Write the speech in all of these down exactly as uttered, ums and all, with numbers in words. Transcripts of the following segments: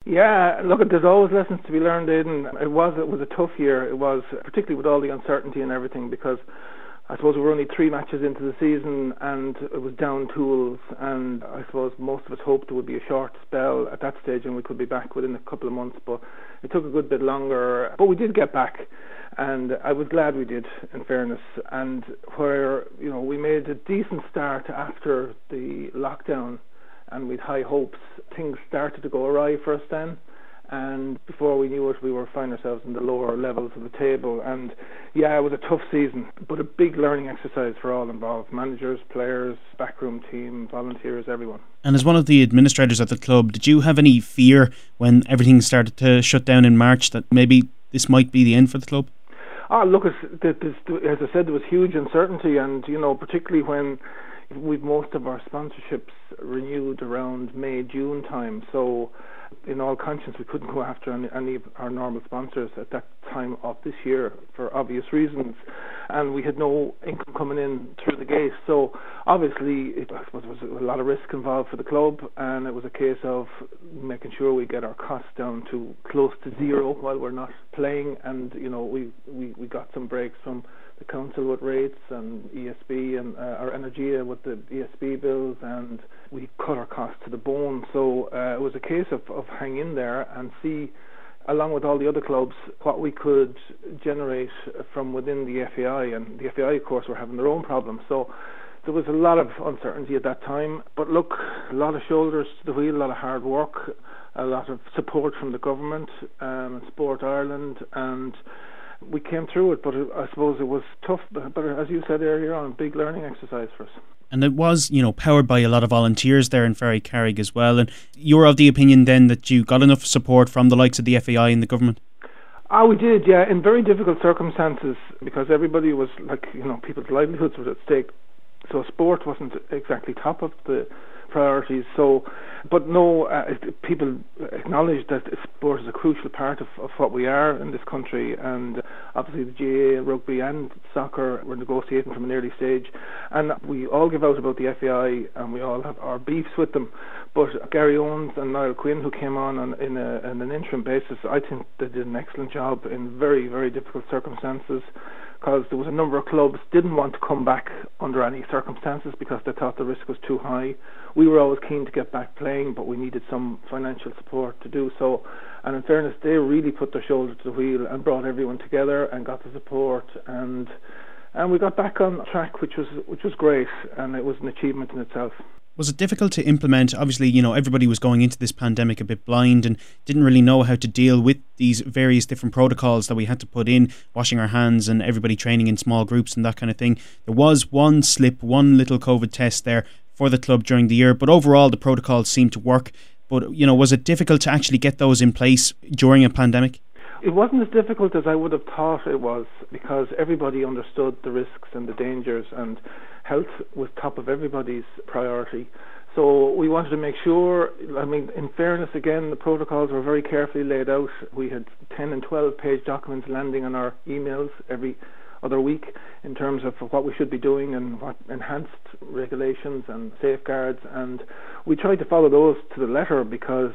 Yeah, look, there's always lessons to be learned, Aidan. It was it was a tough year. It was, particularly with all the uncertainty and everything, because I suppose we were only three matches into the season and it was down tools, and I suppose most of us hoped it would be a short spell at that stage and we could be back within a couple of months, but it took a good bit longer. But we did get back, and I was glad we did, in fairness. And where, you know, we made a decent start after the lockdown and with high hopes, things started to go awry for us then. And before we knew it, we were finding ourselves in the lower levels of the table. And yeah, it was a tough season, but a big learning exercise for all involved: managers, players, backroom team, volunteers, everyone. And as one of the administrators at the club, did you have any fear when everything started to shut down in March that maybe this might be the end for the club? Ah, look, as, as I said, there was huge uncertainty, and you know, particularly when we've most of our sponsorships renewed around May, June time. So in all conscience, we couldn't go after any, any of our normal sponsors at that time of this year for obvious reasons, and we had no income coming in through the gate. So obviously, it, I suppose there was a lot of risk involved for the club, and it was a case of making sure we get our costs down to close to zero while we're not playing. And you know, we we, we got some breaks from the council with rates and E S B and uh, our Energia with the E S B bills, and we cut our costs to the bone. So uh, it was a case of, of hang in there and see, along with all the other clubs, what we could generate from within the F A I. And the F A I, of course, were having their own problems. So there was a lot of uncertainty at that time. But look, a lot of shoulders to the wheel, a lot of hard work, a lot of support from the government um, and Sport Ireland, and we came through it. But I suppose it was tough, but, but as you said earlier on, a big learning exercise for us. And it was, you know, powered by a lot of volunteers there in Ferry Carrig as well. And you're of the opinion then that you got enough support from the likes of the F A I and the government? Ah, we did, yeah, in very difficult circumstances, because everybody was, like, you know, people's livelihoods were at stake. So sport wasn't exactly top of the priorities. So, but no, uh, people acknowledge that sport is a crucial part of, of what we are in this country, and obviously the G A A, rugby and soccer were negotiating from an early stage, and we all give out about the F A I and we all have our beefs with them. But Gary Owens and Niall Quinn, who came on, on in, a, in an interim basis, I think they did an excellent job in very, very difficult circumstances, because there was a number of clubs didn't want to come back under any circumstances because they thought the risk was too high. We were always keen to get back playing, but we needed some financial support to do so. And in fairness, they really put their shoulder to the wheel and brought everyone together and got the support, and and we got back on track, which was which was great, and it was an achievement in itself. Was it difficult to implement? Obviously, you know, everybody was going into this pandemic a bit blind and didn't really know how to deal with these various different protocols that we had to put in, washing our hands and everybody training in small groups and that kind of thing. There was one slip, one little COVID test there for the club during the year, but overall the protocols seemed to work. But, you know, was it difficult to actually get those in place during a pandemic? It wasn't as difficult as I would have thought it was, because everybody understood the risks and the dangers, and health was top of everybody's priority. So we wanted to make sure, I mean, in fairness, again, the protocols were very carefully laid out. We had ten and twelve page documents landing on our emails every other week in terms of what we should be doing and what enhanced regulations and safeguards, and we tried to follow those to the letter, because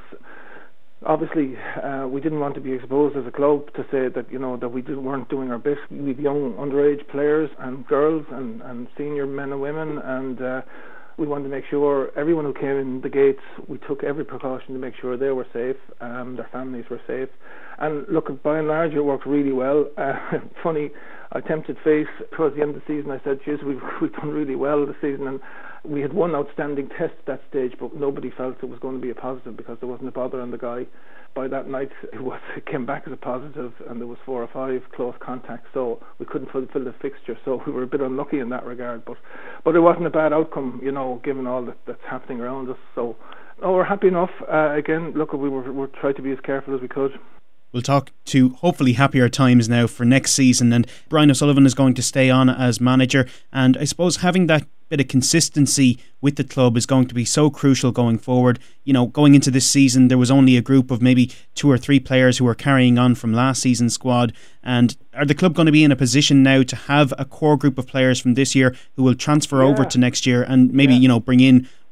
obviously uh, we didn't want to be exposed as a club to say that, you know, that we didn't, weren't doing our best. We have young underage players and girls and, and senior men and women, and uh, we wanted to make sure everyone who came in the gates, we took every precaution to make sure they were safe, um, their families were safe. And look, by and large it worked really well. Uh, funny, I tempted fate towards the end of the season. I said, geez, we've, we've done really well this season, and we had one outstanding test at that stage, but nobody felt it was going to be a positive because there wasn't a bother on the guy. By that night, it was it came back as a positive, and there was four or five close contacts, so we couldn't fulfill the fixture. So we were a bit unlucky in that regard, but but it wasn't a bad outcome, you know, given all that, that's happening around us. So, oh, we're happy enough. Uh, again, look, we were we tried to be as careful as we could. We'll talk to hopefully happier times now for next season, and Brian O'Sullivan is going to stay on as manager, and I suppose having that bit of consistency with the club is going to be so crucial going forward. You know, going into this season there was only a group of maybe two or three players who were carrying on from last season's squad, and are the club going to be in a position now to have a core group of players from this year who will transfer yeah. over to next year and maybe, yeah. you know, bring in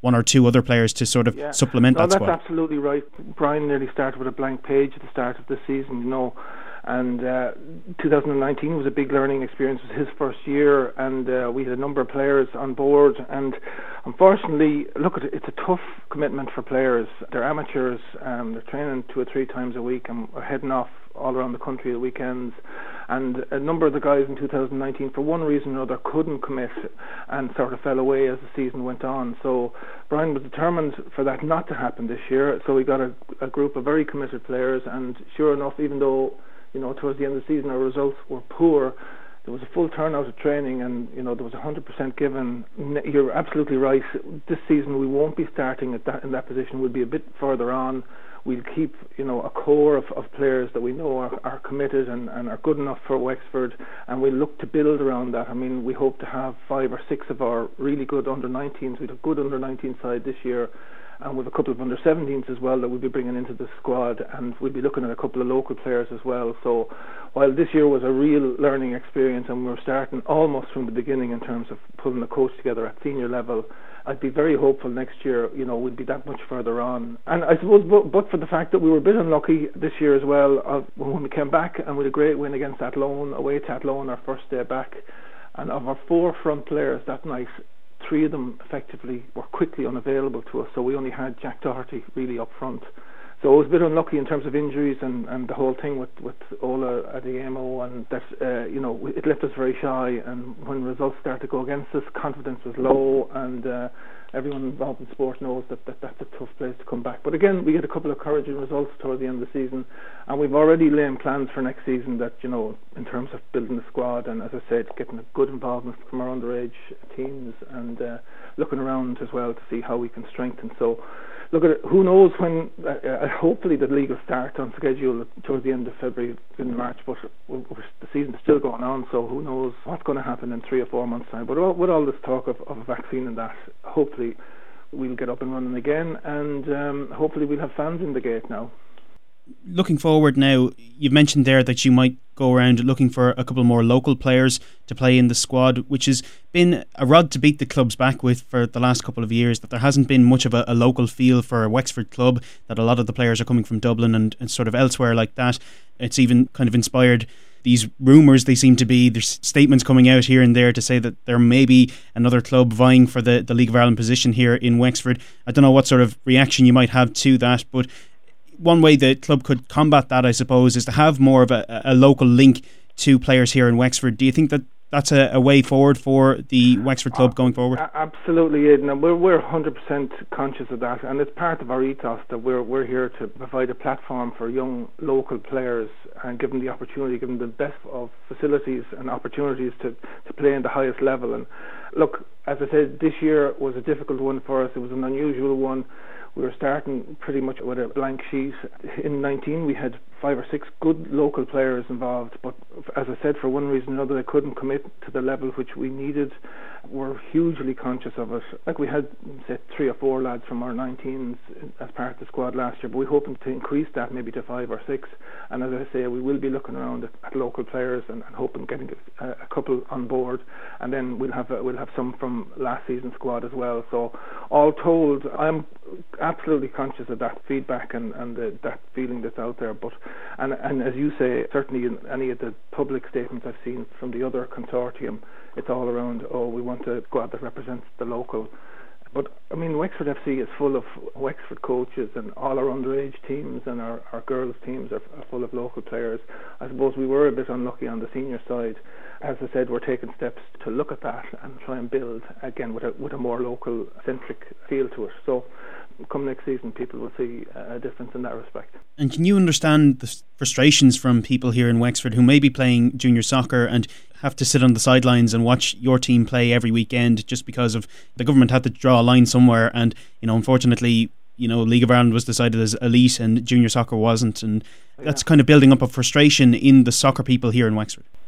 one or two other players to sort of yeah. supplement no, that that's squad. That's absolutely right. Brian nearly started with a blank page at the start of the season, you know. And uh, two thousand nineteen was a big learning experience. It was his first year, and uh, we had a number of players on board. And unfortunately, look, it's a tough commitment for players. They're amateurs, um, they're training two or three times a week, and are heading off all around the country at weekends. And a number of the guys in two thousand nineteen, for one reason or another, couldn't commit and sort of fell away as the season went on. So Brian was determined for that not to happen this year. So we got a, a group of very committed players, and sure enough, even though, you know, towards the end of the season our results were poor, there was a full turnout of training, and, you know, there was one hundred percent given. You're absolutely right. This season we won't be starting at that in that position. We'll be a bit further on. We'll keep, you know, a core of, of players that we know are, are committed and, and are good enough for Wexford, and we'll look to build around that. I mean, we hope to have five or six of our really good under nineteens. We had a good under nineteen side this year, and with a couple of under seventeens as well that we'll be bringing into the squad, and we'll be looking at a couple of local players as well. So while this year was a real learning experience and we were starting almost from the beginning in terms of pulling the coach together at senior level, I'd be very hopeful next year, you know, we'd be that much further on. And I suppose, but, but for the fact that we were a bit unlucky this year as well, uh, when we came back and with a great win against Athlone, away to Athlone, our first day back, and of our four front players that night, three of them effectively were quickly unavailable to us, so we only had Jack Doherty really up front. So it was a bit unlucky in terms of injuries and, and the whole thing with, with Ola Adeyemo, and that, uh, you know, it left us very shy, and when results started to go against us, confidence was low, and uh, everyone involved in sport knows that, that that's a tough place to come back. But again, we had a couple of encouraging results toward the end of the season, and we've already laid plans for next season that, you know, in terms of building the squad, and as I said, getting a good involvement from our underage teams, and uh, looking around as well to see how we can strengthen. So look at it, who knows when, uh, uh, hopefully the league will start on schedule towards the end of February, in March, but we're, we're, the season's still going on, so who knows what's going to happen in three or four months' time. But all, with all this talk of, of a vaccine and that, hopefully we'll get up and running again, and um, hopefully we'll have fans in the gate now. Looking forward now, you've mentioned there that you might go around looking for a couple more local players to play in the squad, which has been a rod to beat the clubs back with for the last couple of years, that there hasn't been much of a, a local feel for a Wexford club, that a lot of the players are coming from Dublin and, and sort of elsewhere like that. It's even kind of inspired these rumours, they seem to be, there's statements coming out here and there to say that there may be another club vying for the, the League of Ireland position here in Wexford. I don't know what sort of reaction you might have to that, but one way the club could combat that, I suppose, is to have more of a, a local link to players here in Wexford. Do you think that that's a, a way forward for the Wexford club going forward? Uh, absolutely, Aidan, and we're we're one hundred percent conscious of that, and it's part of our ethos that we're we're here to provide a platform for young local players and give them the opportunity, give them the best of facilities and opportunities to, to play in the highest level. And look, as I said, this year was a difficult one for us. It was an unusual one. We were starting pretty much with a blank sheet. In nineteen we had five or six good local players involved, but as I said, for one reason or another they couldn't commit to the level which we needed. We're hugely conscious of it. Like, we had, say, three or four lads from our nineteens as part of the squad last year, but we're hoping to increase that maybe to five or six. And as I say, we will be looking around at, at local players and, and hoping getting a, a couple on board, and then we'll have a, we'll have some from last season's squad as well. So all told, I'm absolutely conscious of that feedback and, and the, that feeling that's out there. But and and as you say, certainly in any of the public statements I've seen from the other consortium, it's all around, oh, we want a squad that represents the local. But I mean, Wexford F C is full of Wexford coaches, and all our underage teams and our, our girls teams are, are full of local players. I suppose we were a bit unlucky on the senior side. As I said, we're taking steps to look at that and try and build again with a with a more local centric feel to it. So come next season, people will see a difference in that respect. And can you understand the frustrations from people here in Wexford who may be playing junior soccer and have to sit on the sidelines and watch your team play every weekend just because of the government had to draw a line somewhere, and, you know, unfortunately, you know, League of Ireland was decided as elite and junior soccer wasn't, and yeah. That's kind of building up a frustration in the soccer people here in Wexford.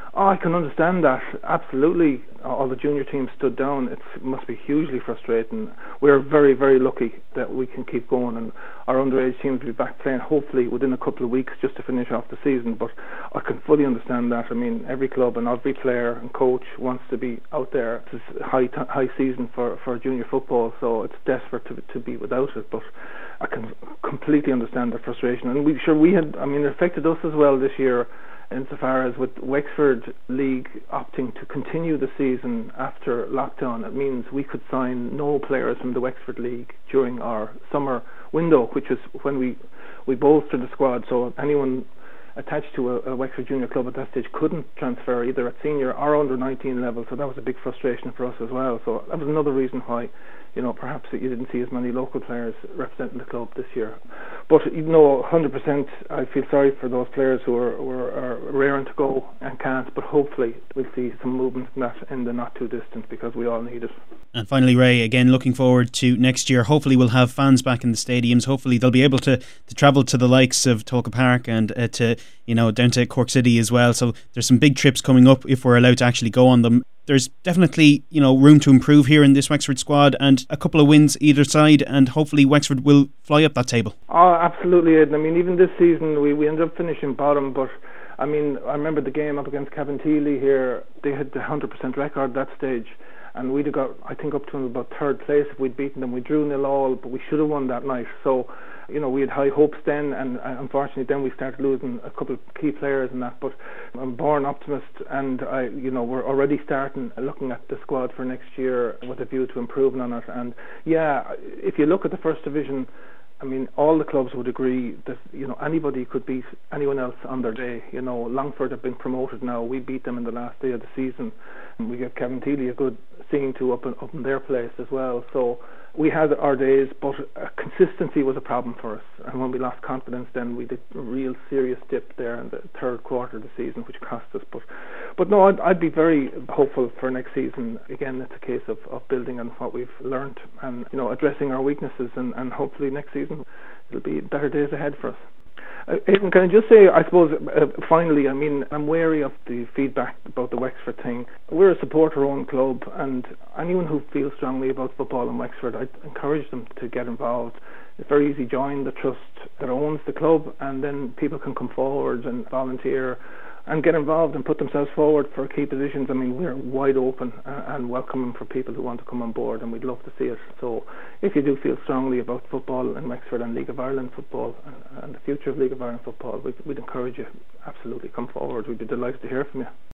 Oh, I can understand that. Absolutely. All the junior teams stood down. It's, it must be hugely frustrating. We're very, very lucky that we can keep going, and our underage teams will be back playing hopefully within a couple of weeks just to finish off the season. But I can fully understand that. I mean, every club and every player and coach wants to be out there. It's a high, t- high season for, for junior football, so it's desperate to, to be without it. But I can completely understand the frustration. And we sure we had, I mean, it affected us as well this year, insofar as with Wexford League opting to continue the season after lockdown. It means we could sign no players from the Wexford League during our summer window, which is when we, we bolstered the squad, so anyone attached to a, a Wexford junior club at that stage couldn't transfer either at senior or under nineteen level, so that was a big frustration for us as well. So that was another reason why, you know, perhaps you didn't see as many local players representing the club this year. But you know, one hundred percent I feel sorry for those players who are, who are, are raring to go and can't, but hopefully we'll see some movement in that in the not too distant, because we all need it. And finally, Ray, again looking forward to next year. Hopefully we'll have fans back in the stadiums. Hopefully they'll be able to, to travel to the likes of Tolka Park and uh, to, you know, down to Cork City as well. So there's some big trips coming up if we're allowed to actually go on them. There's definitely, you know, room to improve here in this Wexford squad, and a couple of wins either side, and hopefully Wexford will fly up that table. Oh, absolutely, Ed. I mean, even this season we, we ended up finishing bottom, but I mean, I remember the game up against Cavendish here. They had the one hundred percent record at that stage, and we'd have got, I think, up to about third place if we'd beaten them. We drew nil all, but we should have won that night. So, you know, we had high hopes then, and uh, unfortunately then we started losing a couple of key players in that. But I'm a born optimist, and I, you know, we're already starting looking at the squad for next year with a view to improving on it. And yeah, if you look at the first division, I mean, all the clubs would agree that, you know, anybody could beat anyone else on their day. You know, Longford have been promoted now. We beat them in the last day of the season, and we gave Cavendish a good seeing to up in, up in their place as well. So we had our days, but uh, consistency was a problem for us. And when we lost confidence, then we did a real serious dip there in the third quarter of the season, which cost us. But, but no, I'd, I'd be very hopeful for next season. Again, it's a case of, of building on what we've learned and, you know, addressing our weaknesses, and, and hopefully next season it'll be better days ahead for us. Uh, Aidan, can I just say, I suppose, uh, finally, I mean, I'm wary of the feedback about the Wexford thing. We're a supporter-owned club, and anyone who feels strongly about football in Wexford, I'd encourage them to get involved. It's very easy. Join the trust that owns the club, and then people can come forward and volunteer and get involved and put themselves forward for key positions. I mean, we're wide open uh, and welcoming for people who want to come on board, and we'd love to see it. So if you do feel strongly about football in Wexford and League of Ireland football and, and the future of League of Ireland football, we'd, we'd encourage you, absolutely, come forward. We'd be delighted to hear from you.